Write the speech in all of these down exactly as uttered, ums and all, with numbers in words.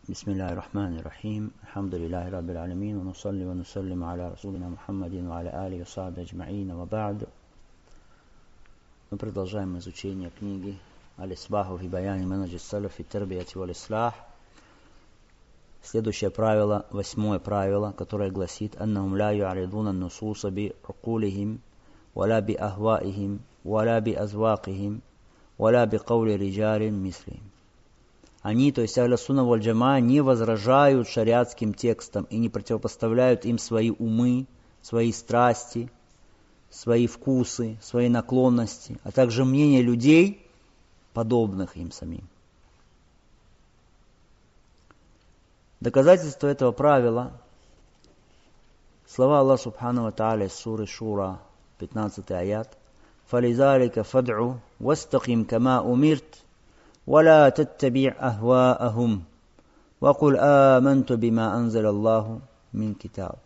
بسم الله الرحمن الرحيم الحمد لله رب العالمين ونصلي ونسلم على رسولنا محمد وعلى آله وصحبه أجمعين وبعد. Мы продолжаем изучение книги Аль-Исбаху фи баяни манхаджи салаф фи тарбияти валь ислах. Следующее правило, восьмое правило, которое гласит: «Аннахум ла ю'аридуна ан-нусуса би укулихим, валя би ахваихим, валя би азвакихим, валя би каули риджалин мислихим». Они, то есть Ахлю сунна валь джамаа, не возражают шариатским текстам и не противопоставляют им свои умы, свои страсти, свои вкусы, свои наклонности, а также мнение людей, подобных им самим. Доказательство этого правила — слова Аллаха субхану ва тааля из суры Шура, пятнадцатый аят: «Фализалика фад'у вастаким кама умирт, ولا تتبع أهواءهم وقل آمنت بما أنزل الله من كتاب».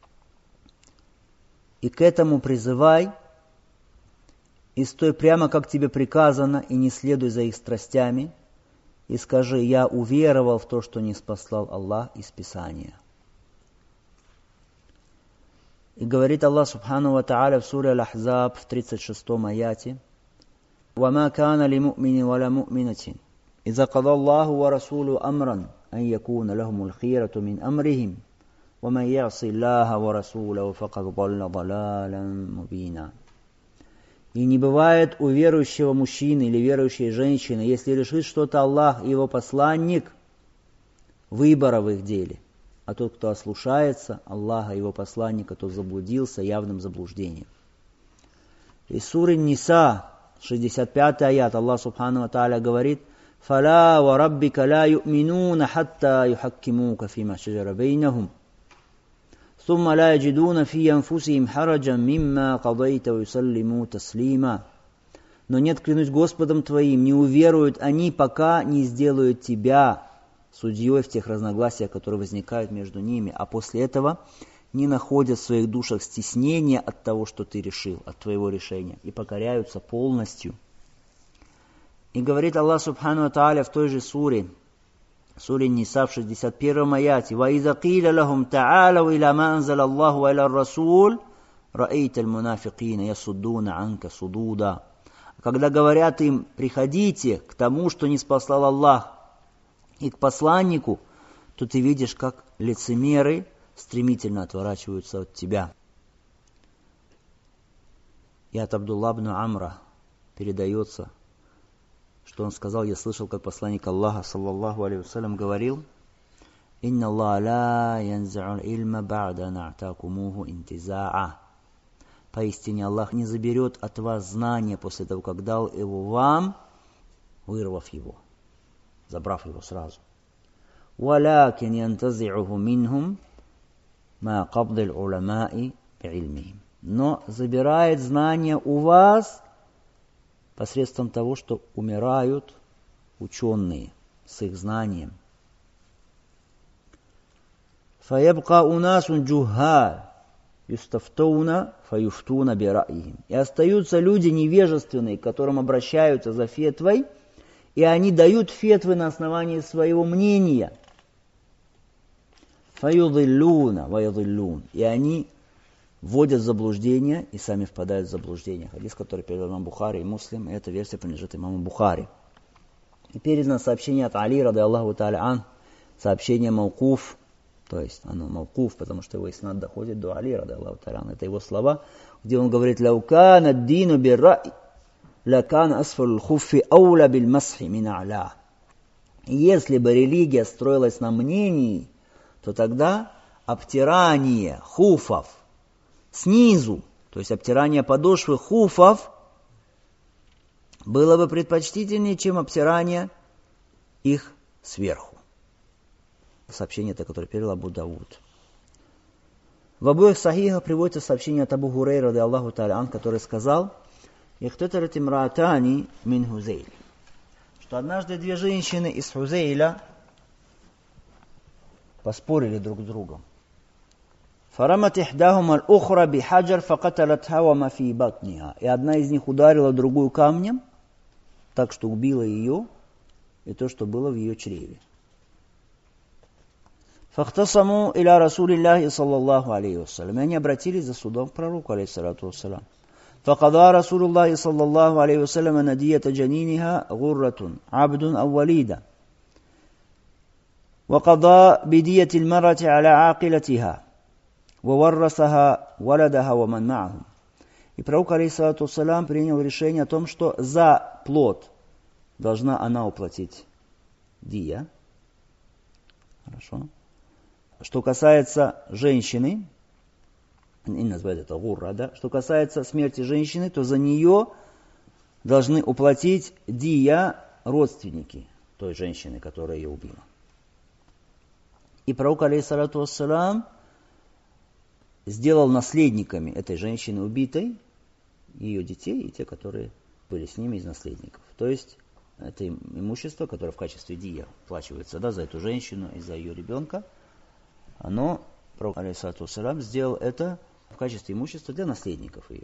И к этому призывай, и стой прямо, как тебе приказано, и не следуй за их страстями, и скажи: «Я уверовал в то, что ниспослал Аллах из Писания». И говорит Аллах субхану ва тааля в суре Аль-Ахзаб в тридцать шестом аяте: وَمَا كَانَ لِمُؤْمِنٍ وَلَا مُؤْمِنَةٍ إِذَا قَضَى اللَّهُ وَرَسُولُهُ أَمْرًا أَنْ يَكُونَ لَهُمُ الْخِيَرَةُ مِنْ أَمْرِهِمْ وَمَنْ يَعْصِ اللَّهَ وَرَسُولَهُ فَقَدْ ضَلَّ ضَلَالًا مُبِينًا. И не бывает у верующего мужчины или верующей женщины, если решит что-то Аллах и его посланник, выбора в их деле. А тот, кто ослушается Аллаха и его посланника, тот заблудился явным заблуждением. Из суры Ниса, шестьдесят пятый аят, Аллах субхану ва тааля говорит: «Фала ва раббика ла ю'минуна хатта юхаккимука фима шаджара бейнахум, сумма ла яджидуна фи анфусихим хараджан мимма кадайта ва юсаллиму таслима». Но нет, клянусь Господом твоим, не уверуют они, пока не сделают тебя судьей в тех разногласиях, которые возникают между ними, а после этого не находят в своих душах стеснения от того, что ты решил, от твоего решения, и покоряются полностью. И говорит Аллах субхану ва тааля в той же суре, суре Ниса в шестьдесят первом аяте: «Ваиза киля лахум та'алау иля ма анзал Аллаху ва иля расул, раэйта аль-мунафикина ясуддуна анка судуда». Когда говорят им: приходите к тому, что ниспослал Аллах, и к посланнику, то ты видишь, как лицемеры стремительно отворачиваются от тебя. И от Абдулла ибн Амра передается, что он сказал: я слышал, как посланник Аллаха, саллаллаху алейхи вассалям, говорил: «Инна Аллаха ла янза'у илма ба'да на'такумуху интиза'a». Поистине Аллах не заберет от вас знания после того, как дал его вам, вырвав его, забрав его сразу. «Валякин янтази'уху минхум ма кабдаль уламаи би'ильмихим». Но забирает знания у вас посредством того, что умирают ученые с их знанием. «Фаябка унасун джухаль юстафтауна фаюфтуна бираихим». И остаются люди невежественные, к которым обращаются за фетвой, и они дают фетвы на основании своего мнения. «Фаюдиллуна ваюдиллун». И они вводят в заблуждение и сами впадают в заблуждение. Хадис, который передал имам Бухари и Муслим, и эта версия принадлежит имаму Бухари. И передано сообщение от Али, ради Аллаху тааля ан, сообщение маукуф, то есть оно маукуф, потому что его иснад доходит до Али, ради Аллаху тааля ан. Это его слова, где он говорит: «Лаукан ад-дину бир-ра'й, лакан асфалу л-хуффи аула биль-масхи мин а'ля». Если бы религия строилась на мнении, то тогда обтирание хуфов снизу, то есть обтирание подошвы хуфов, было бы предпочтительнее, чем обтирание их сверху. Сообщение это, которое перевел Абу Дауд. В обоих сахихах приводится сообщение от Абу Хурейра, ради Аллаху тааля ан, который сказал: «Ихтатарат имраатани мин Хузейль», что однажды две женщины из Хузейля поспорили друг с другом. «Фарамат ихдахума аль-ухра бихаджар факаталатха ва ма фи батниха». И одна из них ударила другую камнем, так что убила ее и то, что было в ее чреве. فاختصموا إلى رسول الله صلى الله عليه وسلم. И они обратились за судом к пророку, алейхиссалату вассалам. فقضى رسول الله صلى الله عليه وسلم أن دية جنينها غرة عبد أو وليدة وقضى بدية المرأة على عاقلتها وورثها ولدها ومن معهم. И пророк, алейхиссалату вассалам, принял решение о том, что за плод должна она уплатить дия. Хорошо. Что касается женщины, и называют это гурра, да? Что касается смерти женщины, то за нее должны уплатить дия родственники той женщины, которая ее убила. И пророк, алейхиссалату вассалам, сделал наследниками этой женщины убитой ее детей и те, которые были с ними из наследников. То есть это имущество, которое в качестве дия оплачивается, да, за эту женщину и за ее ребенка, оно, пророк, алейхиссалату вассалам, сделал это в качестве имущества для наследников ее.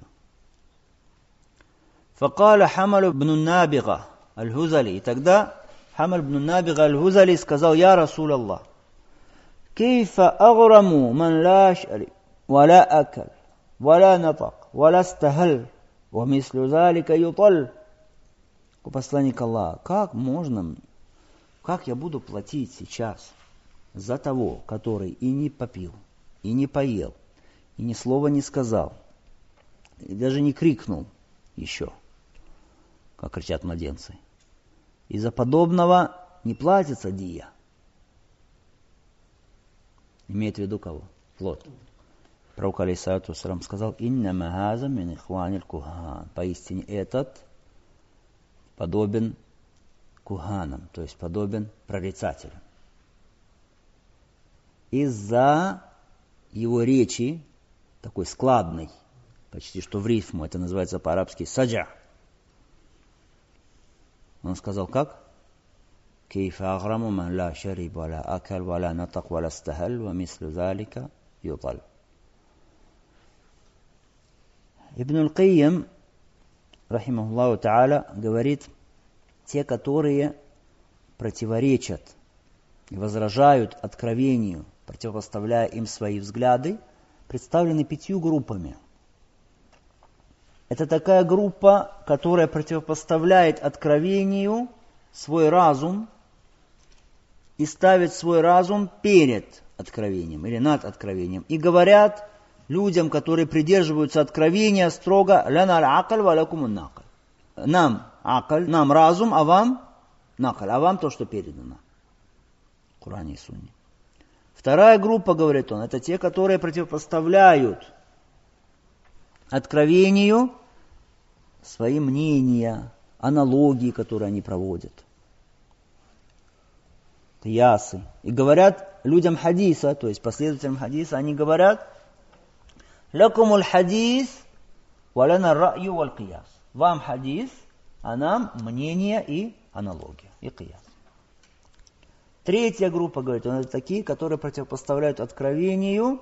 فقال حمل بن النابغة الهذلي. И тогда Хамаль бн Набига аль-Хузали сказал: «Я Расул Аллах, кейфа аграму ман ла шариб, валя акал, валя натак, валя стахал, ва мислю залика юталь». О посланник Аллаха, как можно, как я буду платить сейчас за того, который и не попил, и не поел, и ни слова не сказал, и даже не крикнул еще, как кричат младенцы. Из-за подобного не платится дия. Имеет в виду кого? Плод. Пророк, алейхиссалату вассалам, сказал: «Иннама хаза мин ихваниль кухан». Поистине этот подобен куханам, то есть подобен прорицателям. Из-за его речи, такой складной, почти что в рифму, это называется по-арабски саджа. Он сказал как? «Кейфа аграму ман ла шариб, валя акал, валя натак, валя стахал, ва мислю залика юталь». Ибн аль-Кайим, рахимахуллаху та'аля, говорит: те, которые противоречат и возражают откровению, противопоставляя им свои взгляды, представлены пятью группами. Это такая группа, которая противопоставляет откровению свой разум и ставит свой разум перед откровением или над откровением. И говорят людям, которые придерживаются откровения, строго: «Ляна аль-акаль ва лякумун накаль». Нам акаль, нам разум, а вам накаль, а вам то, что передано в Коране и Сунне. Вторая группа, говорит он, это те, которые противопоставляют откровению свои мнения, аналогии, которые они проводят, киясы. И говорят людям хадиса, то есть последователям хадиса, они говорят: «Лякумуль хадис, валяна раю валь кияс». Вам хадис, а нам мнение и аналогия, и кияс. Третья группа, говорит он, это такие, которые противопоставляют откровению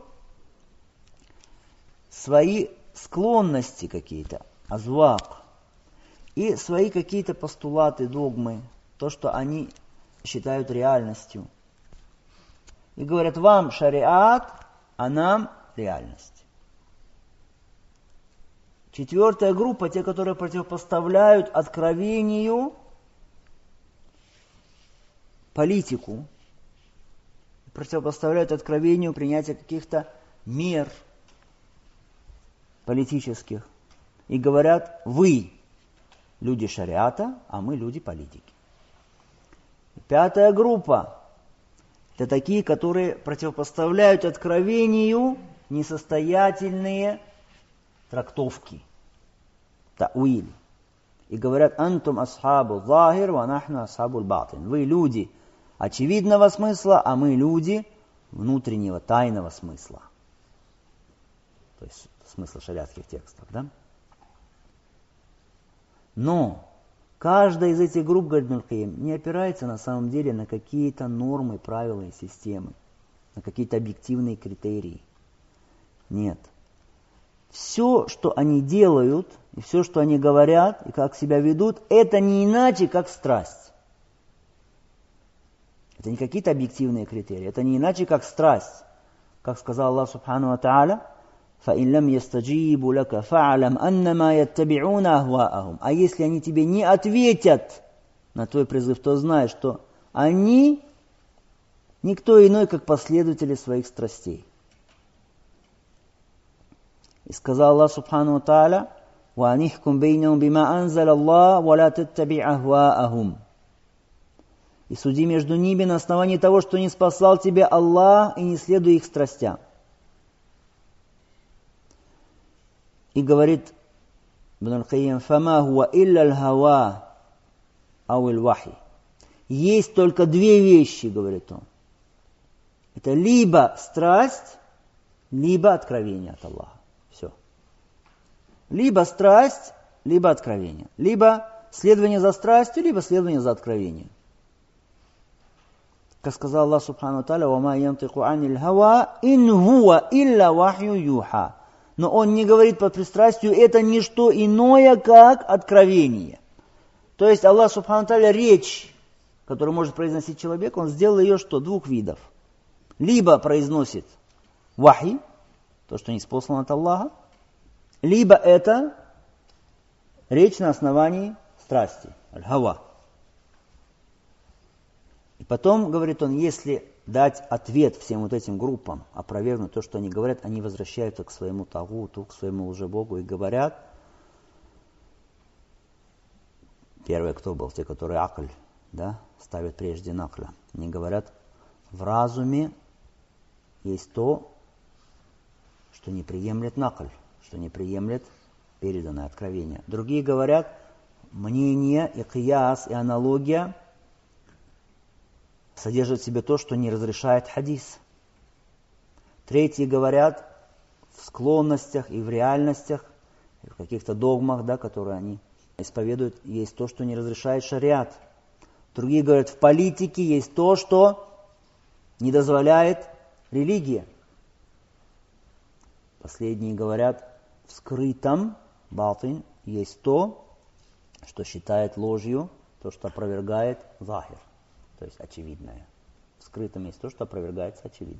свои склонности какие-то, азвак, и свои какие-то постулаты, догмы, то, что они считают реальностью. И говорят: вам шариат, а нам реальность. Четвертая группа, те, которые противопоставляют откровению политику, противопоставляют откровению принятия каких-то мер политических. И говорят: вы люди шариата, а мы люди политики. Пятая группа – это такие, которые противопоставляют откровению несостоятельные трактовки, тауиль. И говорят: антум асхабу захир, ва нахну асхабу батин. Вы люди очевидного смысла, а мы люди внутреннего, тайного смысла. То есть смысла шариатских текстов, да? Но каждая из этих групп, говорит Ибн аль-Кайим, не опирается на самом деле на какие-то нормы, правила и системы, на какие-то объективные критерии. Нет. Все, что они делают, и все, что они говорят, и как себя ведут, это не иначе, как страсть. Это не какие-то объективные критерии, это не иначе, как страсть. Как сказал Аллах Субхану ва Тааля, فَإِنْ لَمْ يَسْتَجِيبُوا لَكَ فَعْلَمْ أَنَّمَا يَتَّبِعُونَ أَهْوَاءَهُمْ. А если они тебе не ответят на твой призыв, то знай, что они никто иной, как последователи своих страстей. И сказал Аллах Субхану ва Тааля, وَأَنِحْكُمْ بَيْنَهُمْ بِمَا أَنزَلَ اللَّهُ وَلَا تَتَّبِعْ أَهْوَاءَهُمْ. И суди между ними на основании того, что не спасал тебе Аллах, и не следуй их страстям. И говорит Ибн аль-Кайим, فَمَا هُوَ إِلَّا الْهَوَى أَوْ الْوَحِي. Есть только две вещи, говорит он. Это либо страсть, либо откровение от Аллаха. Все. Либо страсть, либо откровение. Либо следование за страстью, либо следование за откровением. Как сказал Аллах Субхану ва Тааля, وَمَا يَنْطِقُ عَنِ الْهَوَى إِنْ هُوَ إِلَّا وَحْيٌ يُوحَى. Но он не говорит под пристрастию, это не что иное, как откровение. То есть Аллах Субхану ва Тааля речь, которую может произносить человек, он сделал ее что? Двух видов. Либо произносит вахи, то, что ниспослано от Аллаха, либо это речь на основании страсти, аль-хава. И потом, говорит он, если дать ответ всем вот этим группам, опровергнуть то, что они говорят, они возвращаются к своему тагуту, к своему лжебогу и говорят, первые кто был, те, которые акль, да, ставят прежде накля, они говорят, в разуме есть то, что не приемлет накль, что не приемлет переданное откровение. Другие говорят, мнение и кияс, и аналогия содержит в себе то, что не разрешает хадис. Третьи говорят, в склонностях и в реальностях, и в каких-то догмах, да, которые они исповедуют, есть то, что не разрешает шариат. Другие говорят, в политике есть то, что не дозволяет религия. Последние говорят, в скрытом батин есть то, что считает ложью, то, что опровергает захир, то есть очевидное. В скрытом есть то, что опровергается очевидно.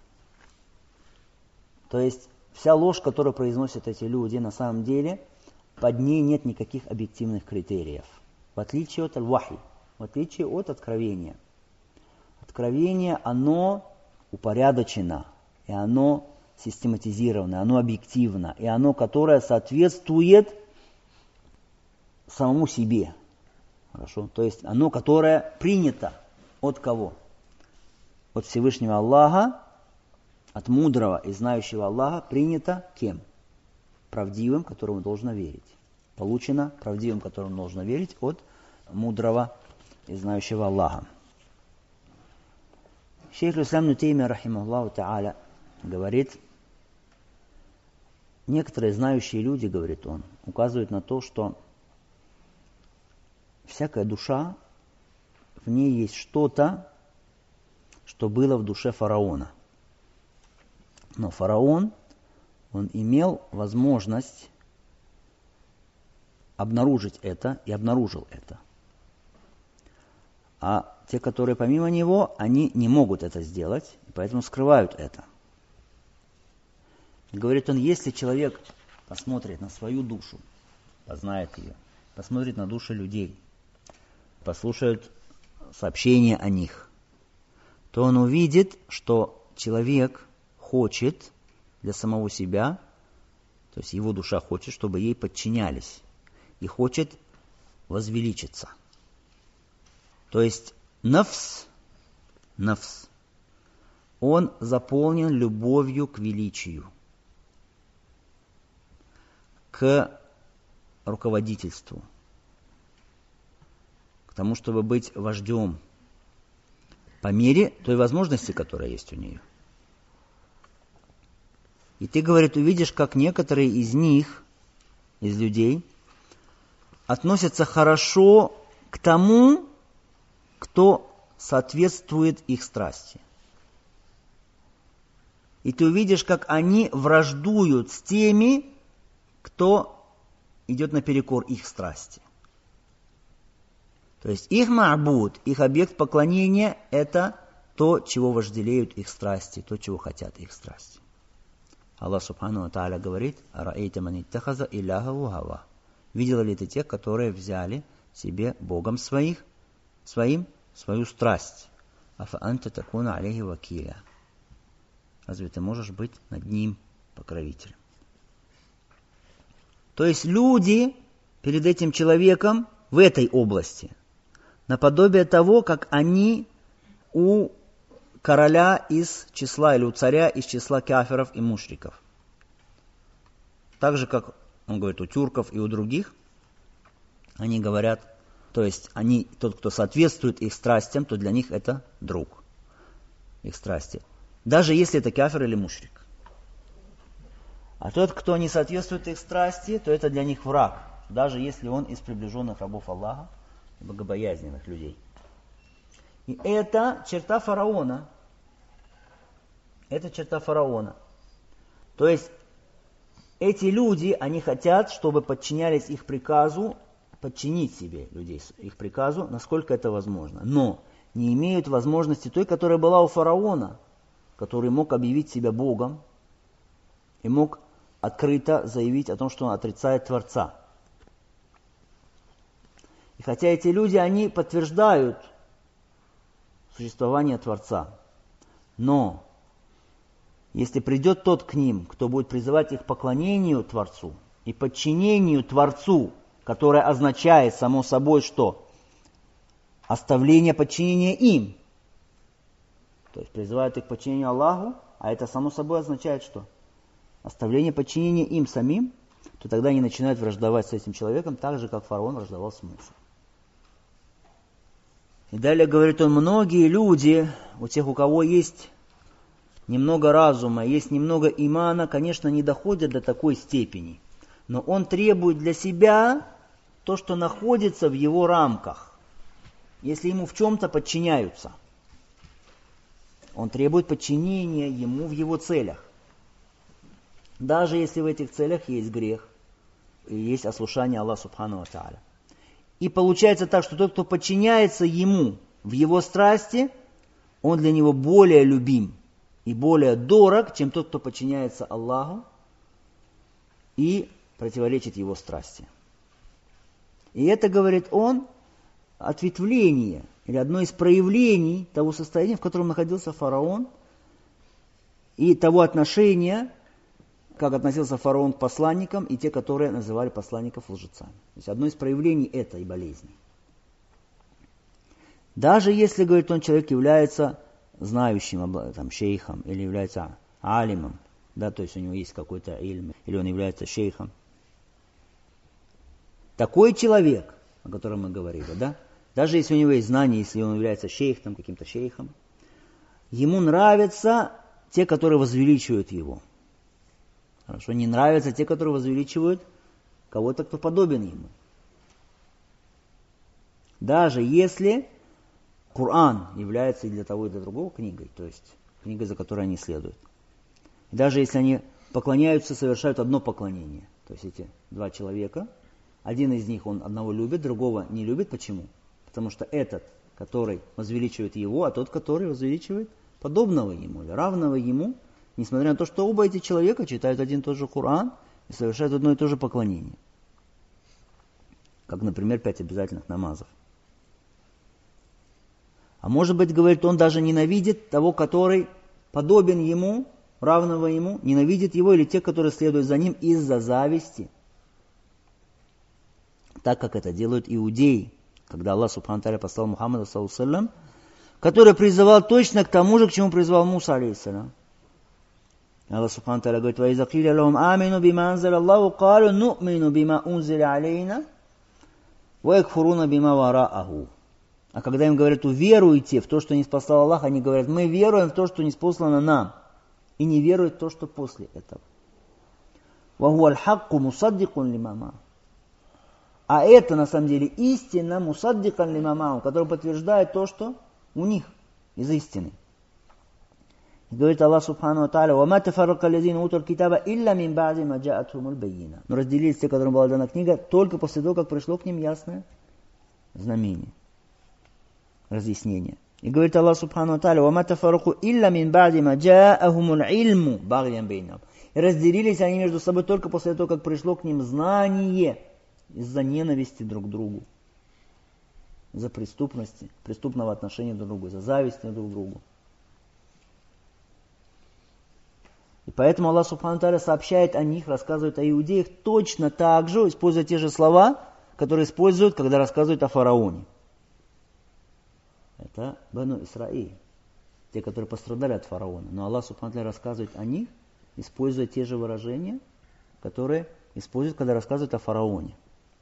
То есть вся ложь, которую произносят эти люди, на самом деле, под ней нет никаких объективных критериев. В отличие от аль-вахи, в отличие от откровения. Откровение, оно упорядочено, и оно систематизировано, оно объективно, и оно, которое соответствует самому себе. Хорошо? То есть оно, которое принято от кого? От Всевышнего Аллаха, от мудрого и знающего Аллаха принято кем? Правдивым, которому должно верить. Получено правдивым, которому должно верить от мудрого и знающего Аллаха. Шейх Ислам ибн Теймия, рахимахуллаху та'аля, говорит, некоторые знающие люди, говорит он, указывают на то, что всякая душа, в ней есть что-то, что было в душе фараона. Но фараон, он имел возможность обнаружить это и обнаружил это. А те, которые помимо него, они не могут это сделать, и поэтому скрывают это. Говорит он, если человек посмотрит на свою душу, познает ее, посмотрит на души людей, послушает сообщения о них, то он увидит, что человек хочет для самого себя, то есть его душа хочет, чтобы ей подчинялись, и хочет возвеличиться. То есть нафс, нафс, он заполнен любовью к величию, к руководительству, к тому, чтобы быть вождем по мере той возможности, которая есть у нее. И ты, говорит, увидишь, как некоторые из них, из людей, относятся хорошо к тому, кто соответствует их страсти. И ты увидишь, как они враждуют с теми, кто идет наперекор их страсти. То есть их ма'буд, их объект поклонения – это то, чего вожделеют их страсти, то, чего хотят их страсти. Аллах Субхану ва Тааля говорит: «Араэйта ман иттахаза иляхаху хава». Видел ли ты тех, которые взяли себе Богом своих, своим, свою страсть? Афа анта такуна алейхи вакиля. Разве ты можешь быть над ним покровителем? То есть люди перед этим человеком в этой области наподобие того, как они у короля из числа, или у царя из числа кафиров и мушриков. Так же, как он говорит, у тюрков и у других, они говорят, то есть они, тот, кто соответствует их страстям, то для них это друг, их страсти. Даже если это кафир или мушрик. А тот, кто не соответствует их страсти, то это для них враг, даже если он из приближенных рабов Аллаха, богобоязненных людей. И это черта фараона. Это черта фараона. То есть эти люди, они хотят, чтобы подчинялись их приказу, подчинить себе людей их приказу, насколько это возможно. Но не имеют возможности той, которая была у фараона, который мог объявить себя Богом и мог открыто заявить о том, что он отрицает Творца. И хотя эти люди, они подтверждают существование Творца, но если придет тот к ним, кто будет призывать их к поклонению Творцу и подчинению Творцу, которое означает само собой что? Оставление подчинения им. То есть призывают их к подчинению Аллаху, а это само собой означает что? Оставление подчинения им самим, то тогда они начинают враждовать с этим человеком, так же, как фараон враждовал с Мусой. И далее говорит он, многие люди, у тех, у кого есть немного разума, есть немного имана, конечно, не доходят до такой степени. Но он требует для себя то, что находится в его рамках. Если ему в чем-то подчиняются, он требует подчинения ему в его целях. Даже если в этих целях есть грех и есть ослушание Аллаха Субхану ва Тааля. И получается так, что тот, кто подчиняется ему в его страсти, он для него более любим и более дорог, чем тот, кто подчиняется Аллаху и противоречит его страсти. И это, говорит он, ответвление или одно из проявлений того состояния, в котором находился фараон, и того отношения, как относился фараон к посланникам и те, которые называли посланников лжецами. То есть одно из проявлений этой болезни. Даже если, говорит он, человек является знающим, там, шейхом, или является алимом, да, то есть у него есть какой-то ильм, или он является шейхом. Такой человек, о котором мы говорили, да, даже если у него есть знания, если он является шейхом, каким-то шейхом, ему нравятся те, которые возвеличивают его. Хорошо, не нравятся те, которые возвеличивают кого-то, кто подобен ему. Даже если Коран является и для того, и для другого книгой, то есть книгой, за которой они следуют. И даже если они поклоняются, совершают одно поклонение, то есть эти два человека, один из них он одного любит, другого не любит. Почему? Потому что этот, который возвеличивает его, а тот, который возвеличивает подобного ему или равного ему, несмотря на то, что оба эти человека читают один и тот же Коран и совершают одно и то же поклонение. Как, например, пять обязательных намазов. А может быть, говорит, он даже ненавидит того, который подобен ему, равного ему, ненавидит его или тех, которые следуют за ним из-за зависти. Так как это делают иудеи, когда Аллах Субхану ва Тааля послал Мухаммада, саллаллаху алейхи ва саллям, который призывал точно к тому же, к чему призывал Муса, алейхиссалям. Аллах Субхану ва Тааля говорит: «Ва иза қиля лахум амину бима анзаля Аллаху, қалу ну'мину бима унзиля алейна, ва якфуруна бима варааху». А когда им говорят: уверуйте в то, что не спасал Аллах, они говорят: мы веруем в то, что не спослано нам, и не веруют в то, что после этого. «Ва хуа аль-хакку мусаддикун лима ма'ахум». А это на самом деле истина, мусаддикан лима ма'ахум, который подтверждает то, что у них из истины. И говорит Аллах Субхану ва Тааля: «Ва ма тафаррака аллазина утул китаба илля мин ба'ди ма джа'атхумул баййина». Но разделились те, которым была дана книга, только после того, как пришло к ним ясное знамение. разъяснение. И говорит Аллах Субхану ва Тааля: «Вама тафараку илля мин ба'ди ма джа'ахумул ильму багьян бейнахум». И разделились они между собой только после того, как пришло к ним знание из-за ненависти друг к другу, из-за преступности, преступного отношения друг к другу, из-за зависти друг к другу. И поэтому Аллах Субхану ва Тааля сообщает о них, рассказывает о иудеях точно так же, используя те же слова, которые используют, когда рассказывают о фараоне. Это Бану Исраиль, те, которые пострадали от фараона. Но Аллах Субхану ва Тааля рассказывает о них, используя те же выражения, которые используют, когда рассказывают о фараоне.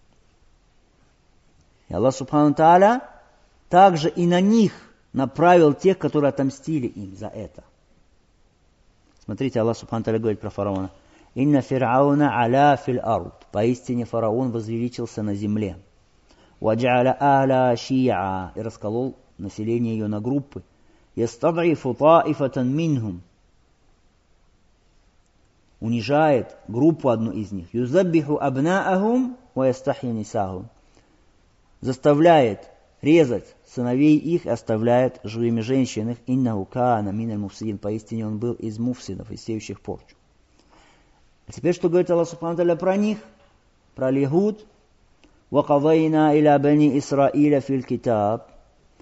И Аллах Субхану ва Тааля также и на них направил тех, которые отомстили им за это. Смотрите, Аллах Субхану ва Тааля говорит про фараона: «Инна фир'ауна аля фил ард». Поистине фараон возвеличился на земле. «Ваджа'аля ахля ши'a». И расколол население ее на группы. «Ястад'ифу та'ифатан минхум». Унижает группу одну из них. «Юзаббиху абна'ахум ва ястахью нисахум». Заставляет резать сыновей их и оставляет живыми женщин их. «Иннаху каана миналь муфсидин». Поистине он был из муфсидов, из сеющих порчу. А теперь что говорит Аллах Субхану ва Тааля про них? Про Лигуд. «Вакадайна иля бани Исраиля фил китаб».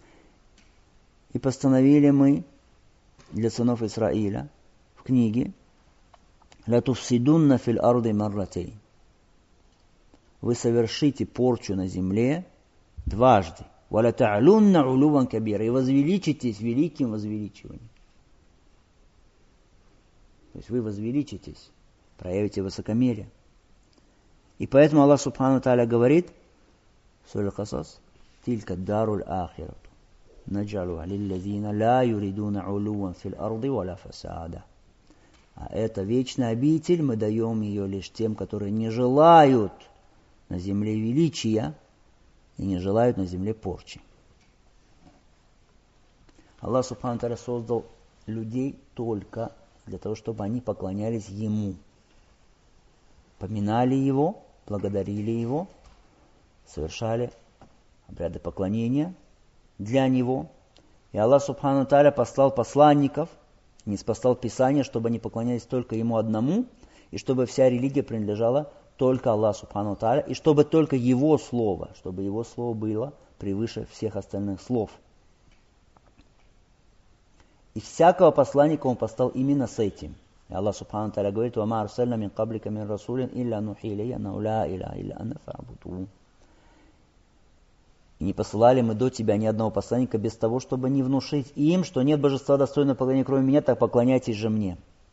И постановили мы для сынов Исраиля в книге: «Ля туфсидунна фил арди марратейн». Вы совершите порчу на земле дважды. «Валя та'лунна улуван кабира». И возвеличитесь великим возвеличиванием. То есть вы возвеличитесь, проявите высокомерие. И поэтому Аллах Субхану ва Тааля говорит в суре Аль-Касас: «Тилька даруль ахирату наджалуха лиллазина ла юридуна улуван фил арди валя фасада». А это вечный обитель, мы даем ее лишь тем, которые не желают на земле величия и не желают на земле порчи. Аллах Субхану ва Тааля создал людей только для того, чтобы они поклонялись Ему, поминали Его, благодарили Его, совершали обряды поклонения для Него. И Аллах Субхану ва Тааля послал посланников, не спасал Писание, чтобы они поклонялись только Ему одному, и чтобы вся религия принадлежала только Аллаху Субхану ва Тааля, и чтобы только Его Слово, чтобы Его Слово было превыше всех остальных слов. И всякого посланника Он послал именно с этим. И Аллах Субхану ва Тааля говорит: «Вама арсальна мин каблика мин расулин илля нухи илейя аннаху ла иляха илля ана фа'будун». И не посылали мы до тебя ни одного посланника без того, чтобы не внушить им, что нет божества достойного поклонения, кроме меня, так поклоняйтесь же мне.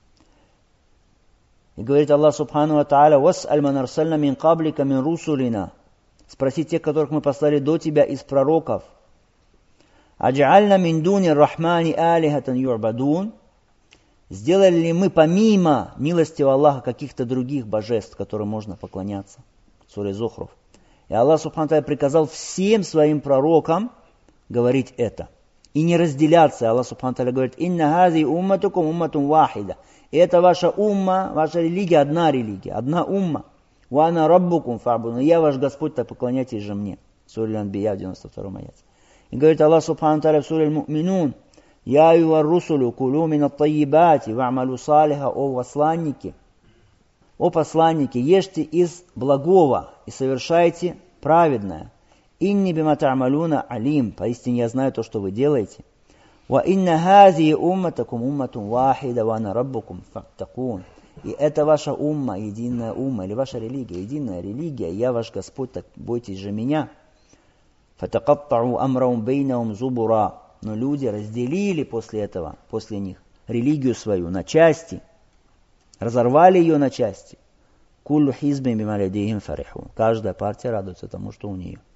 И говорит Аллах Субхану ва Тааля: «Вас'аль ман арсальна мин каблика мин русулина». Спроси тех, которых мы послали до тебя из пророков. «Адж'альна мин дуни рахмани алихатан ю'бадун». Сделали ли мы помимо милостивого Аллаха каких-то других божеств, которым можно поклоняться? Сура Зухруф. И Аллах Субхану ва Тааля приказал всем своим пророкам говорить это. И не разделяться. Аллах Субхану ва Тааля говорит: «Инна хази умматукум умматун вахида». И это ваша умма, ваша религия, одна религия, одна умма. «Ва ана раббукум фа'будун». Я ваш Господь, так поклоняйтесь же мне. Сура Аль-Анбия в девяносто втором аяте. И говорит Аллах Субхану ва Тааля в суре Аль-Му'минун: «Я аюва русулю кулю мин ат-таййибати ва'малу салиха». О посланники, о посланники, ешьте из благого и совершайте праведное. «Инни бима та'малуна алим». Поистине я знаю то, что вы делаете. «Ва инна хази умматакум умматун вахида ва ана раббукум фаттакун». И это ваша умма, единая умма, или ваша религия, единая религия, я ваш Господь, так бойтесь же меня. «Фатакаттау амраум бейнаум зубура». Но люди разделили после этого, после них, религию свою на части, разорвали ее на части. «Куллу хизбин бима лядейхим фарихун». Каждая партия радуется тому, что у нее.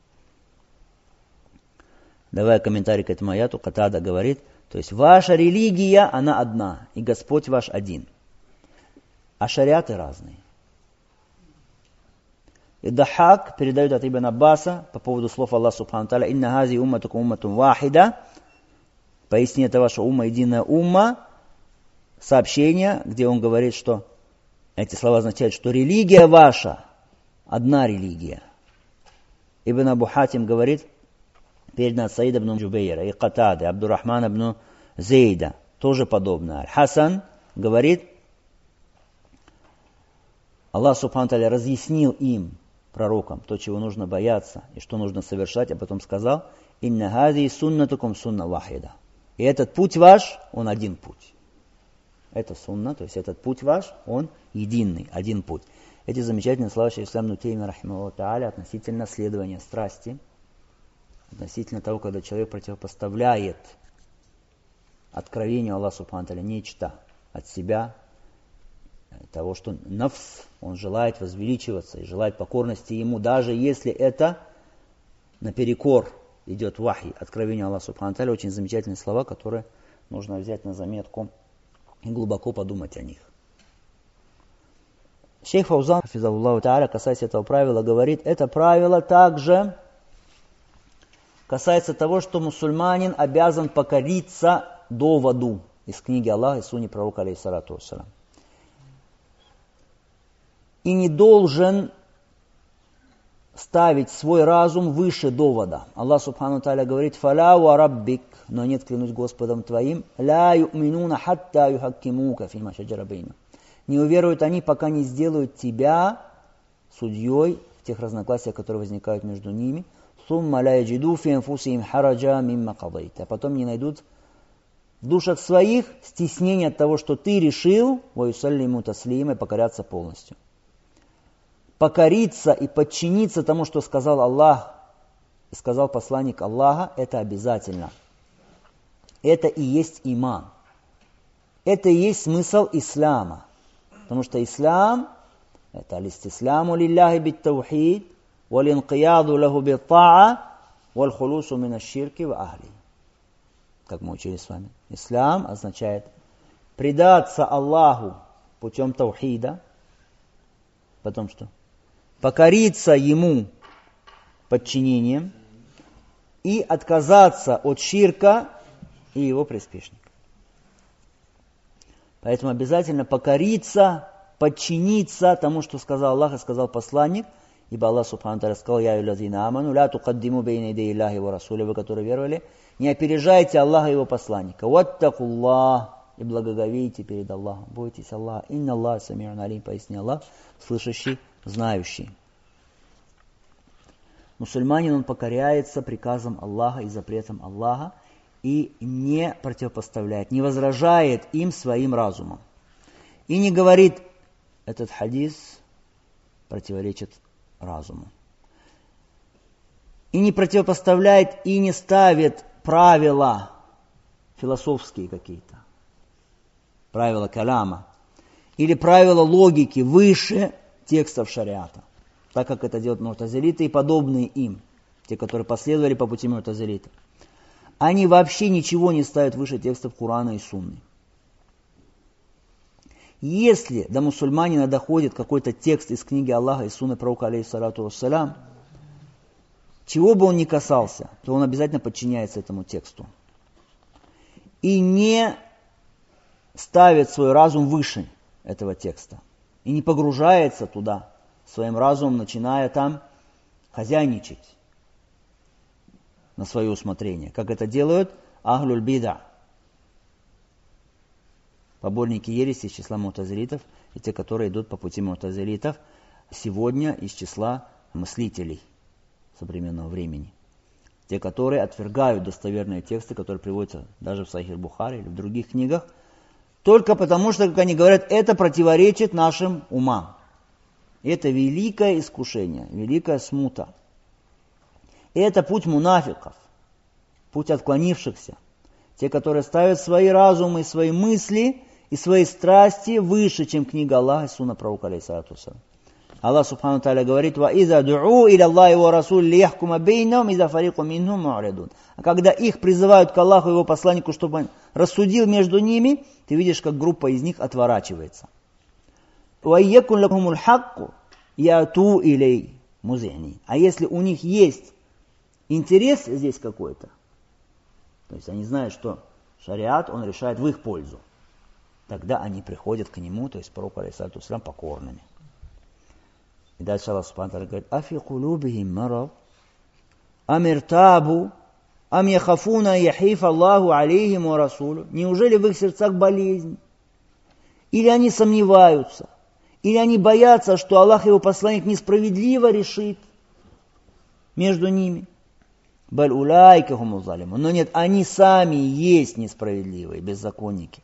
Давая комментарий к этому аяту, Катада говорит: то есть ваша религия, она одна, и Господь ваш один. А шариаты разные. И Дахак передает от Ибн Аббаса по поводу слов Аллаха Субхану ва Тааля: «Инна хази умматукум умматун вахида». Поистине это ваша умма, единая умма. Сообщение, где он говорит, что эти слова означают, что религия ваша одна религия. Ибн Абу Хатим говорит: передано от Саида ибн Джубейра и Катады, Абдуррахмана ибн Зейда, тоже подобное. Хасан говорит, Аллах Субхану ва Тааля разъяснил им, пророкам, то, чего нужно бояться и что нужно совершать, а потом сказал, «Инна хази суннатукум сунна вахида». И этот путь ваш, он один путь. Это сунна, то есть этот путь ваш, он единый, один путь. Эти замечательные слова шейха ислам ибн Теймия рахимахуллаху тааля относительно следования страсти, относительно того, когда человек противопоставляет откровению Аллаха Субхану ва Тааля нечто от себя, того, что нафс, он желает возвеличиваться и желает покорности ему, даже если это наперекор идет вахи, откровение Аллаха Субхану ва Тааля. Очень замечательные слова, которые нужно взять на заметку и глубоко подумать о них. Шейх Фаузан, хафизахуллаху тааля, касаясь этого правила, говорит, это правило также касается того, что мусульманин обязан покориться доводу из книги Аллаха и сунни пророка, алейхиссалату вассалям. И не должен ставить свой разум выше довода. Аллах Субхану ва Тааля говорит, «Фаля ва раббик», но нет, клянусь Господом твоим, «Ля ю'минуна хатта юхаккимука фима шаджара бейнахум». Не уверуют они, пока не сделают тебя судьей в тех разногласиях, которые возникают между ними. «Сумма ля яджиду фи анфусихим хараджа мимма кадайта». А потом не найдут в душах своих стеснения от того, что ты решил, «Ва юсаллиму таслима», и покоряться полностью. Покориться и подчиниться тому, что сказал Аллах и сказал посланник Аллаха, это обязательно. Это и есть иман. Это и есть смысл ислама. Потому что ислам – это алистисляму лилляхи биттаухид, валинқияду лаху биттаа, валхулусу минашширки ва ахли. Как мы учили с вами. Ислам означает предаться Аллаху путем таухида, потом что? Покориться Ему подчинением и отказаться от ширка и его приспешников. Поэтому обязательно покориться, подчиниться тому, что сказал Аллах и сказал посланник, ибо Аллах Субхану ва Тааля сказал, «Я юллазина аману, ля тукаддиму бейна идей Аллахи ва расули», вы, которые веровали, не опережайте Аллаха и его посланника. «Ваттакуллах», и благоговейте перед Аллахом, бойтесь Аллаха. «Инна Аллах сами'ун алим», пояснил Аллах, слышащий, знающий. Мусульманин, он покоряется приказам Аллаха и запретам Аллаха и не противопоставляет, не возражает им своим разумом. И не говорит, этот хадис противоречит разуму. И не противопоставляет, и не ставит правила философские какие-то, правила каляма, или правила логики выше текстов шариата, так как это делают му'тазилиты и подобные им, те, которые последовали по пути му'тазилита. Они вообще ничего не ставят выше текстов Корана и Сунны. Если до мусульманина доходит какой-то текст из книги Аллаха и Сунны пророка, алейхиссалату вассалям, чего бы он ни касался, то он обязательно подчиняется этому тексту. И не ставит свой разум выше этого текста. И не погружается туда своим разумом, начиная там хозяйничать на свое усмотрение, как это делают ахлюль бида, поборники ереси из числа му'тазилитов и те, которые идут по пути му'тазилитов сегодня из числа мыслителей современного времени. Те, которые отвергают достоверные тексты, которые приводятся даже в Сахих Бухари или в других книгах, только потому, что, как они говорят, это противоречит нашим умам. Это великое искушение, великая смута. И это путь мунафиков, путь отклонившихся. Те, которые ставят свои разумы, свои мысли и свои страсти выше, чем книга Аллаха и сунна пророка, алейхиссалату вассалям. Аллах Субхану ва Тааля говорит, «Ва иза ду'у иля Аллахи ва расуль лияхкума бейнахум, иза фарику минхум му'ридун». А когда их призывают к Аллаху и его посланнику, чтобы он рассудил между ними, ты видишь, как группа из них отворачивается. «Ва якун лакумул хакку яту илей музини». А если у них есть интерес здесь какой-то, то есть они знают, что шариат, он решает в их пользу, тогда они приходят к нему, то есть пророку, алейхиссалату вассалям, покорными. И дальше Аллах Субхану ва Тааля говорит, «Афи кулубихим марад, амиртабу, Ам яхафуна яхиф Аллаху алейхим ва расулу. Неужели в их сердцах болезнь? Или они сомневаются? Или они боятся, что Аллах и его посланник несправедливо решит между ними? Баль улайка хуму залиму. Но нет, они сами есть несправедливые, беззаконники.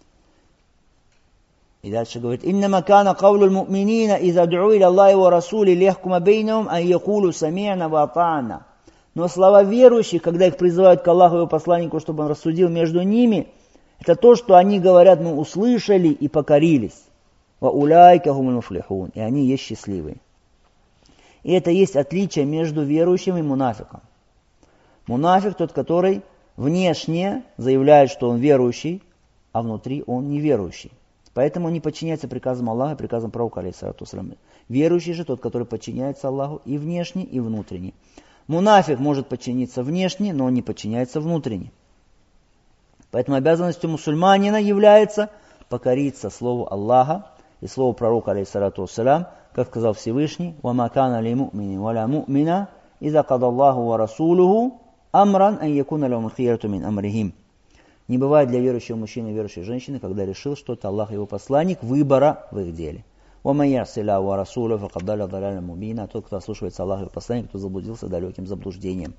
И дальше говорит: «Иннама кана кавлу муминина иза ду'у иля Аллахи ва расули лихкума бейнахум ан якулу сами'на ва атa'на». Но слова верующих, когда их призывают к Аллаху и его посланнику, чтобы он рассудил между ними, это то, что они говорят: мы услышали и покорились. Ва уляйка хумуль муфлихун. И они есть счастливые. И это есть отличие между верующим и мунафиком. Мунафик тот, который внешне заявляет, что он верующий, а внутри он неверующий. Поэтому он не подчиняется приказам Аллаха и приказам пророка, алейхиссалату вассалям. Верующий же тот, который подчиняется Аллаху и внешне, и внутренне. Мунафик может подчиниться внешне, но он не подчиняется внутренне. Поэтому обязанностью мусульманина является покориться слову Аллаха и слову пророка, алейхиссалату вассалям, как сказал Всевышний: «Вама кана ли му'мини ва ла му'мина, иза када Аллаху ва расулуху амран ан якуна лахумул хиярату мин амрихим». Не бывает для верующего мужчины и верующей женщины, когда решил что-то Аллах и его посланник, выбора в их деле. «Вама я'си Аллаха ва расулуху факад далля далялян мубина». Тот, кто ослушивается Аллаха и его посланника, кто заблудился далеким заблуждением.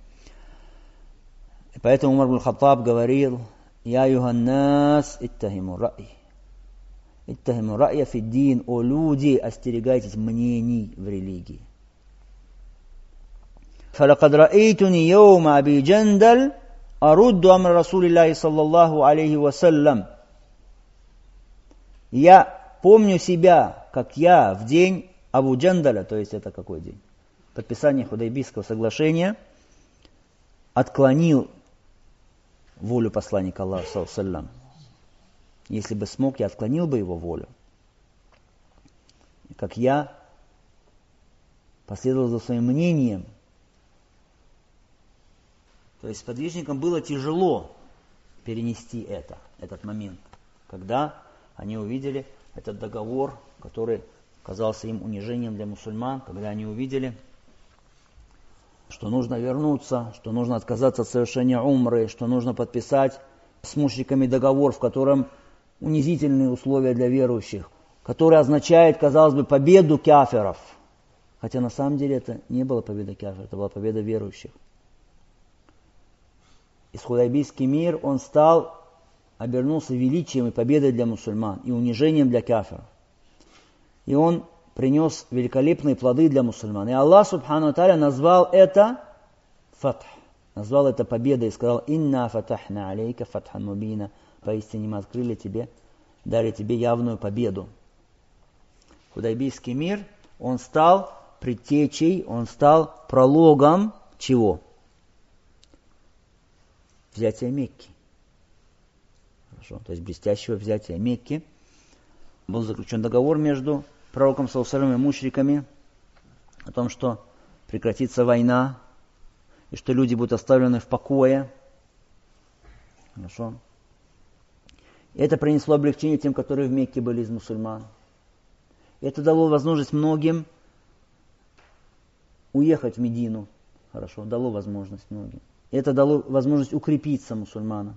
И поэтому Умар ибн Хаттаб говорил: «Я юханнас иттахиму ра'и». Иттахиму ра'я фиддин. О люди, остерегайтесь мнений в религии. «Фалакад ра'ейтуни йоума аби джандаль арудду амр Расулиллахи саллаллаху алейхи вассалям». Я помню себя, как я в день Абу Джандаля, то есть это какой день? Подписание Худайбийского соглашения, отклонил волю посланника Аллаха саллаллаху алейхи ва саллям. Если бы смог, я отклонил бы его волю. Как я последовал за своим мнением. То есть сподвижникам было тяжело перенести это, этот момент, когда они увидели этот договор, который казался им унижением для мусульман, когда они увидели, что нужно вернуться, что нужно отказаться от совершения умры, что нужно подписать с мушриками договор, в котором унизительные условия для верующих, который означает, казалось бы, победу кафиров. Хотя на самом деле это не была победа кафиров, это была победа верующих. И Худайбийский мир, он стал, обернулся величием и победой для мусульман, и унижением для кафиров. И он принес великолепные плоды для мусульман. И Аллах субхану ва тааля назвал это фатх, назвал это победой и сказал: «Инна фатахна алейка фатхан мубина». Поистине мы открыли тебе, дали тебе явную победу. Худайбийский мир, он стал предтечей, он стал прологом чего? Взятия Мекки. Хорошо, то есть блестящего взятия Мекки. Был заключен договор между пророком саллаллаху алейхи ва саллям и мушриками о том, что прекратится война и что люди будут оставлены в покое. Хорошо. Это принесло облегчение тем, которые в Мекке были из мусульман. Это дало возможность многим уехать в Медину. Хорошо, дало возможность многим. Это дало возможность укрепиться мусульманам.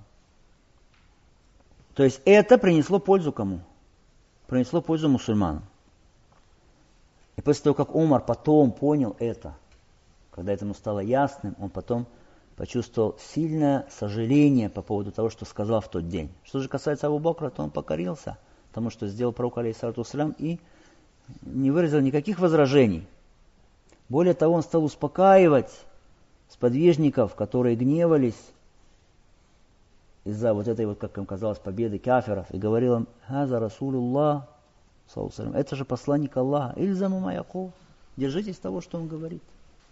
То есть это принесло пользу кому? Принесло пользу мусульманам. И после того, как Умар потом понял это, когда это ему стало ясным, он потом почувствовал сильное сожаление по поводу того, что сказал в тот день. Что же касается Абу Бакра, то он покорился тому, что сделал пророк, алейхиссалату вассалям, и не выразил никаких возражений. Более того, он стал успокаивать сподвижников, которые гневались из-за вот этой, вот, как им казалось, победы кафиров, и говорил им: «Хаза Расулуллах, это же посланник Аллаха, ильзаму ма якул, держитесь того, что он говорит».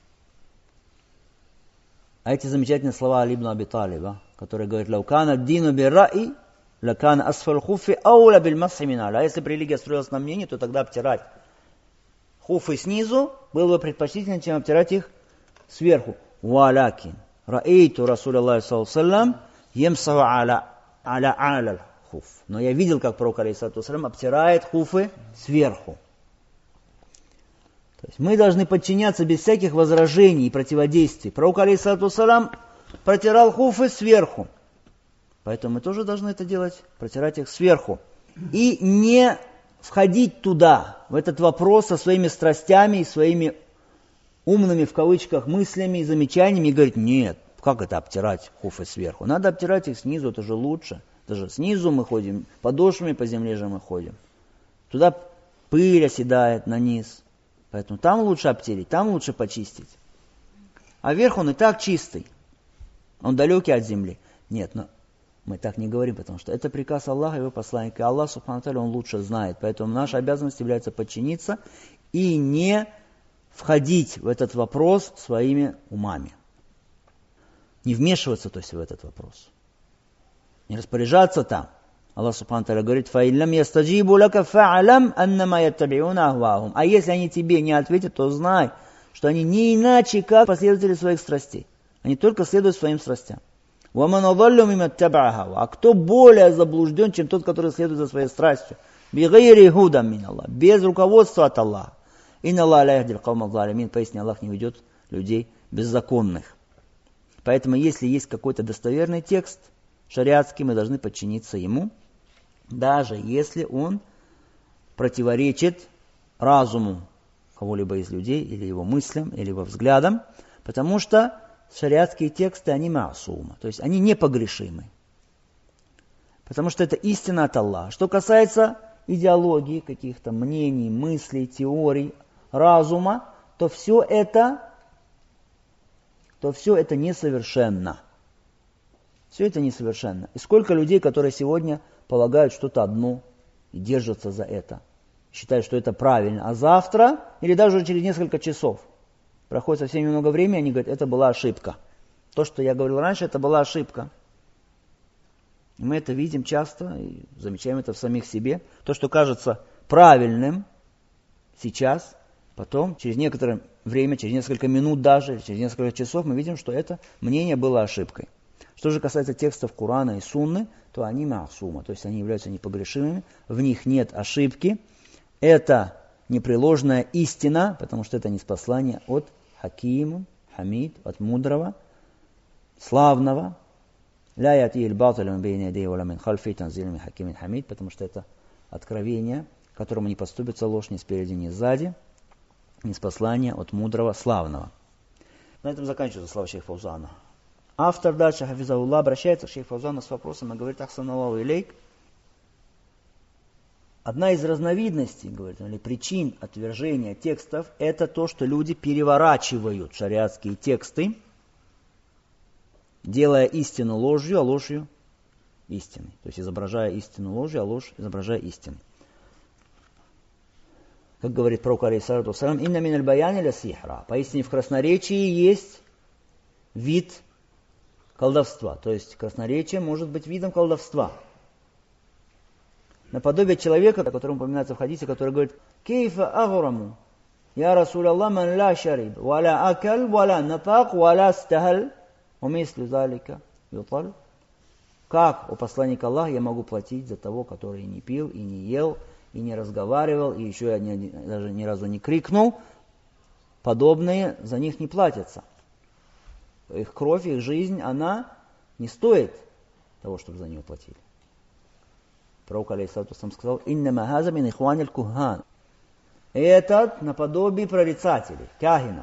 А эти замечательные слова Али ибн Аби Талиба, который говорит: «Лаукана дину бирраи, лакана асфаль хуфи ауля биль масхи мин а'ля». А если бы религия строилась на мнении, то тогда обтирать хуфы снизу было бы предпочтительнее, чем обтирать их сверху. «Валякин раэйту Расулаллахи саллаллаху алейхи ва саллям ямсаху аля аля аля хуф». Но я видел, как пророк, алейхиссалату вассалям, обтирает хуфы сверху. То есть мы должны подчиняться без всяких возражений и противодействий. Пророк, алейхиссалату вассалям, протирал хуфы сверху. Поэтому мы тоже должны это делать, протирать их сверху. И не входить туда, в этот вопрос со своими страстями и своими умными, в кавычках, мыслями и замечаниями, и говорить: нет, как это обтирать хуфы сверху? Надо обтирать их снизу, это же лучше. Даже снизу мы ходим, подошвами по земле же мы ходим. Туда пыль оседает на низ. Поэтому там лучше обтереть, там лучше почистить. А вверх он и так чистый. Он далекий от земли. Нет, но мы так не говорим, потому что это приказ Аллаха и его посланника. Аллах, субхану тааля, он лучше знает. Поэтому наша обязанность является подчиниться и не входить в этот вопрос своими умами. Не вмешиваться, то есть, в этот вопрос. Не распоряжаться там. Аллах субхану тааля говорит: «Фаиллам ястаджибу лака фа'алам аннама яттабиуна ахваахум». А если они тебе не ответят, то знай, что они не иначе, как последователи своих страстей. Они только следуют своим страстям. «Ваман адаллю мимман иттаба'a хава». А кто более заблужден, чем тот, который следует за своей страстью? «Бигайри худан мин Аллах». Без руководства от Аллаха. «Инна Аллаха ла яхдил каума залимин». Поясни, Аллах не ведет людей беззаконных. Поэтому, если есть какой-то достоверный текст шариатский, мы должны подчиниться ему, даже если он противоречит разуму кого-либо из людей, или его мыслям, или его взглядам, потому что шариатские тексты, они маасума, то есть они непогрешимы. Потому что это истина от Аллаха. Что касается идеологии, каких-то мнений, мыслей, теорий, разума, то все это, то все это несовершенно. Все это несовершенно. И сколько людей, которые сегодня полагают что-то одно и держатся за это, считают, что это правильно, а завтра, или даже через несколько часов, проходит совсем немного времени, они говорят: это была ошибка. То, что я говорил раньше, это была ошибка. И мы это видим часто, и замечаем это в самих себе. То, что кажется правильным сейчас, потом, через некоторое время, через несколько минут даже, через несколько часов, мы видим, что это мнение было ошибкой. Что же касается текстов Корана и Сунны, то они маасума, то есть они являются непогрешимыми, в них нет ошибки. Это непреложная истина, потому что это ниспослание от Хакима, Хамид, от мудрого, славного. Ля ятихил батилу мин бейни ядейхи ва ла мин хальфихи танзилун мин хакимин хамид, потому что это откровение, которому не поступится ложь ни спереди, ни сзади, ниспослание от мудрого, славного. На этом заканчивается слова шейха Фаузана. Автор дальше, хафизахуллах, обращается к шейху Фаузану с вопросом и говорит: ахсаналлаху илейк. Одна из разновидностей, говорит, или причин отвержения текстов, это то, что люди переворачивают шариатские тексты, делая истину ложью, а ложью истиной. То есть изображая истину ложью, а ложь изображая истину. Как говорит пророк, алейхиссалату вассалям: «Инна миналь баяни ля сихра». Поистине в красноречии есть вид колдовства. То есть красноречие может быть видом колдовства. Наподобие человека, о котором упоминается в хадисе, который говорит: «Кейфа аграму, я Расул Аллах, ман ла шариб, ва ла акал, ва ла напак, ва ла стахал, умислю залика ютал». Как, о посланник Аллаха, я могу платить за того, который не пил, и не ел, и не разговаривал, и еще ни, даже ни разу не крикнул? Подобные за них не платятся. Их кровь, их жизнь, она не стоит того, чтобы за нее платили. Пророк, алейхиссалату вассалям, сказал: «Иннама хаза мин ихваниль кухан». Этот наподобие прорицателей, кахинов.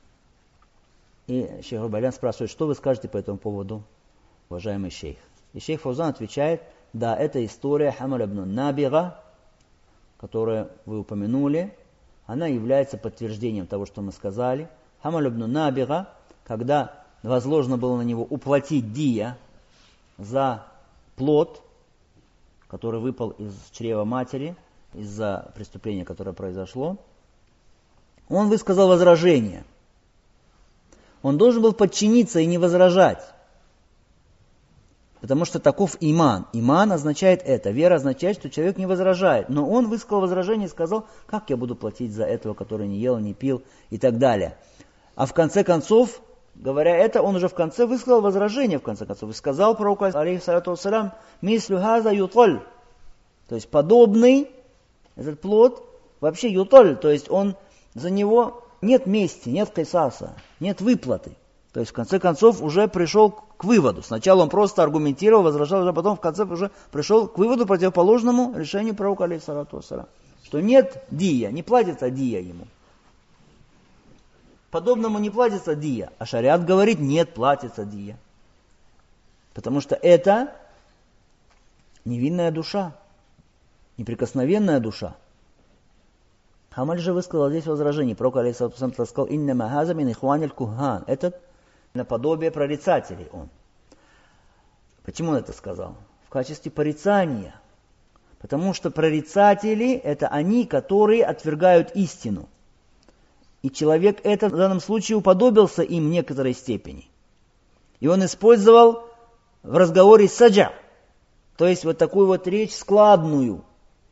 И шейх Рубайлян спрашивает: что вы скажете по этому поводу, уважаемый шейх? И шейх Фаузан отвечает: да, это история Хамаль ибн Набига, которую вы упомянули, она является подтверждением того, что мы сказали. Хамаль ибн Набига, когда возложено было на него уплатить дия за плод, который выпал из чрева матери, из-за преступления, которое произошло, он высказал возражение. Он должен был подчиниться и не возражать. Потому что таков иман. Иман означает это. Вера означает, что человек не возражает. Но он высказал возражение и сказал: как я буду платить за этого, который не ел, не пил и так далее. А в конце концов, говоря это, он уже в конце высказал возражение, в конце концов. И сказал пророку, алейхиссалату вассалям: мислю хаза ютоль. То есть подобный, этот плод, вообще ютоль. То есть он, за него нет мести, нет кисаса, нет выплаты. То есть в конце концов уже пришел к выводу. Сначала он просто аргументировал, возражал, а потом в конце уже пришел к выводу противоположному решению пророка, алейхиссалату вассалям, что нет дия, не платится дия ему. Подобному не платится дия. А шариат говорит, нет, платится дия. Потому что это невинная душа, неприкосновенная душа. Хамаль же высказал здесь возражение. Пророк, алейхиссалату вассалям, сказал, иннама хаза мин ихваниль кухан. Этот наподобие прорицателей он. Почему он это сказал? В качестве порицания. Потому что прорицатели – это они, которые отвергают истину. И человек этот в данном случае уподобился им в некоторой степени. И он использовал в разговоре саджа, то есть вот такую вот речь складную.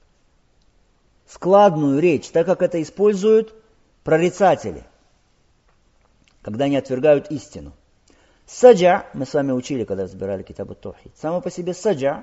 Складную речь, так как это используют прорицатели, когда они отвергают истину. Саджа, мы с вами учили, когда разбирали Китаб ат-Таухид, само по себе саджа,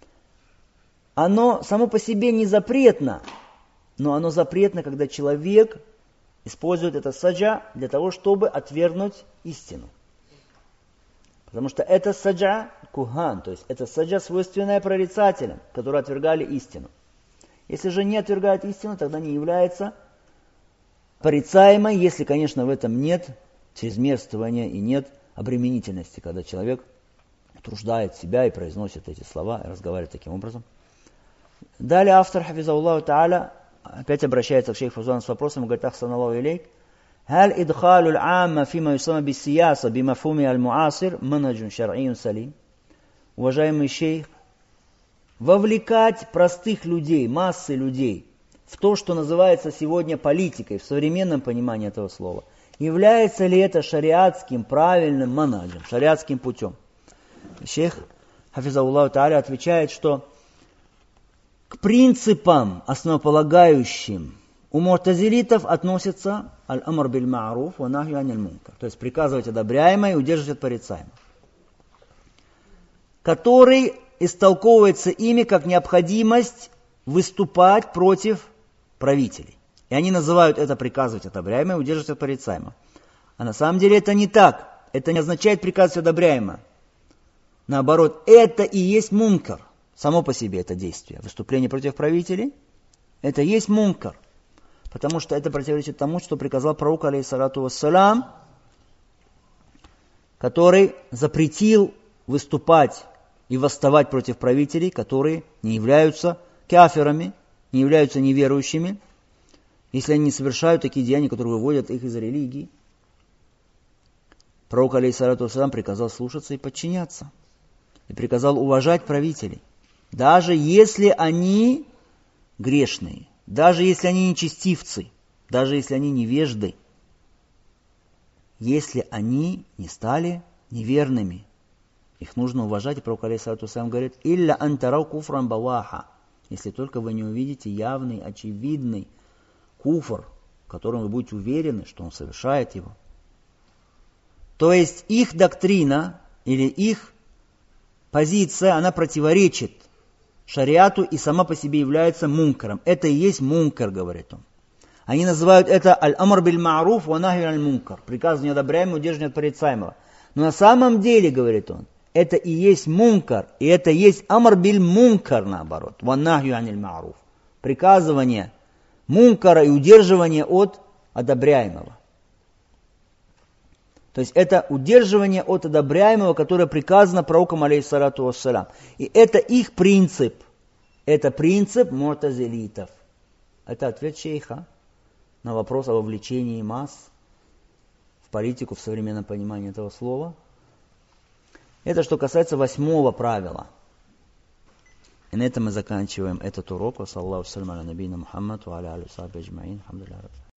оно само по себе не запретно, но оно запретно, когда человек использует это саджа для того, чтобы отвергнуть истину. Потому что это саджа кухан, то есть это саджа, свойственная прорицателям, которые отвергали истину. Если же не отвергает истину, тогда не является порицаемой, если, конечно, в этом нет чрезмерствования и нет обременительности, когда человек утруждает себя и произносит эти слова, и разговаривает таким образом. Далее автор, хафизаллаху та'аля, опять обращается к шейху Фавзану с вопросом и говорит, ахсаналлаху илейк, هل إدخال العامة فيما يسمى بالسياسة بمفهومها المعاصر منهج شرعي سليم? Уважаемый шейх, вовлекать простых людей, массы людей в то, что называется сегодня политикой, в современном понимании этого слова, является ли это шариатским правильным манаджем, шариатским путем? Шейх, хафизаллаху та'аля, отвечает, что к принципам, основополагающим у му'тазилитов, относится аль-амр биль-ма'руф ва нахью аниль мункар, то есть приказывать одобряемое и удерживать от порицаемого, который истолковывается ими как необходимость выступать против правителей. И они называют это приказывать одобряемое и удерживать от порицаемого. А на самом деле это не так. Это не означает приказывать одобряемое. Наоборот, это и есть мункар. Само по себе это действие. Выступление против правителей – это и есть мункар. Потому что это противоречит тому, что приказал пророк, алейхиссалату вассалям, который запретил выступать и восставать против правителей, которые не являются кафирами, не являются неверующими, если они не совершают такие деяния, которые выводят их из религии. Пророк, алейхиссалату вассалям, приказал слушаться и подчиняться. И приказал уважать правителей, даже если они грешные, даже если они нечестивцы, даже если они невежды, если они не стали неверными. Их нужно уважать, и пророк, алейхиссалату вассалям, говорит, «Илля антарау куфран баваха», если только вы не увидите явный, очевидный куфр, в котором вы будете уверены, что он совершает его. То есть их доктрина или их позиция, она противоречит шариату и сама по себе является мункаром. Это и есть мункар, говорит он. Они называют это аль-амр биль-ма'руф ва нахью аниль мункар, приказ неодобряемого, удерживание от порицаемого. Но на самом деле, говорит он, это и есть мункар, и это и есть амр биль-мункар, наоборот, ва нахью аниль ма'руф, приказывание мункара и удерживание от одобряемого. То есть это удерживание от одобряемого, которое приказано пророком, алейхиссалату вассалям. И это их принцип. Это принцип му'тазилитов. Это ответ шейха на вопрос о вовлечении масс в политику в современном понимании этого слова. Это что касается восьмого правила. И на этом мы заканчиваем этот урок. Ва саллаллаху аля набийна Мухаммад ва аля алихи ва сахбихи аджмаин. Алхамдулиллахи.